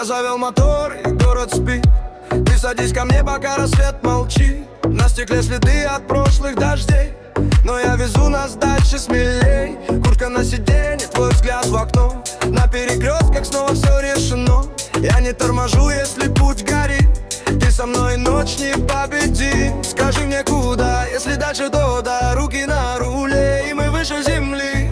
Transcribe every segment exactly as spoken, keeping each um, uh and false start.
завел мотор и город спит. Ты садись ко мне, пока рассвет молчит. На стекле следы от прошлых дождей, но я везу нас дальше смелей. Куртка на сиденье, твой взгляд в окно. На перекрестках снова все решено. Я не торможу, если путь горит. Ты со мной ночь не победим. Скажи мне куда, если дальше то да. Руки на руле, и мы выше земли.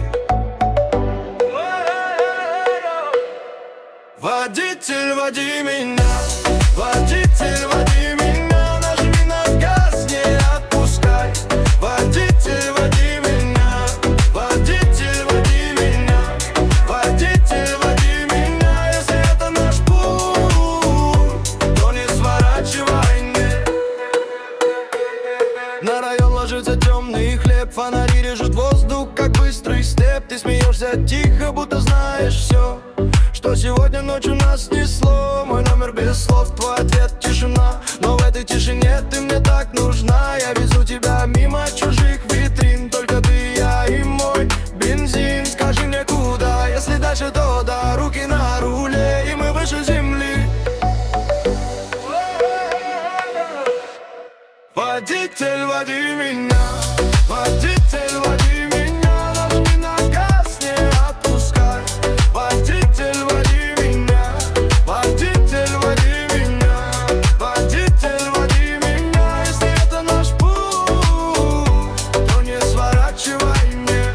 Водитель, води меня, водитель, води меня. Нажми на газ, не отпускай. Водитель, води меня, водитель, води меня. Водитель, води меня. Если это наш путь, то не сворачивай мне. На район ложится темный хлеб. Фонари режут воздух, как быстрый степ. Ты смеешься тихо, будто знаешь все, что сегодня ночью нас снесло. Мой номер без слов, твой ответ тишина. Но в этой тишине ты мне так нужна. Я везу тебя мимо чужих витрин. Только ты, я и мой бензин. Скажи мне куда, если дальше то да. Руки на руле, и мы выше земли. Водитель, води меня, водитель, води меня. Нажми на газ, не отпускай. Водитель, води меня, водитель, води меня. Водитель, води меня. Если это наш путь, то не сворачивай мне.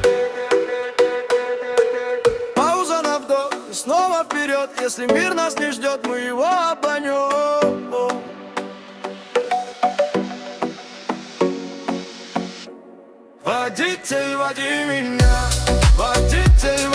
Пауза на вдох и снова вперед. Если мир нас не ждет, мы его обманем. Водитель, води меня, водитель,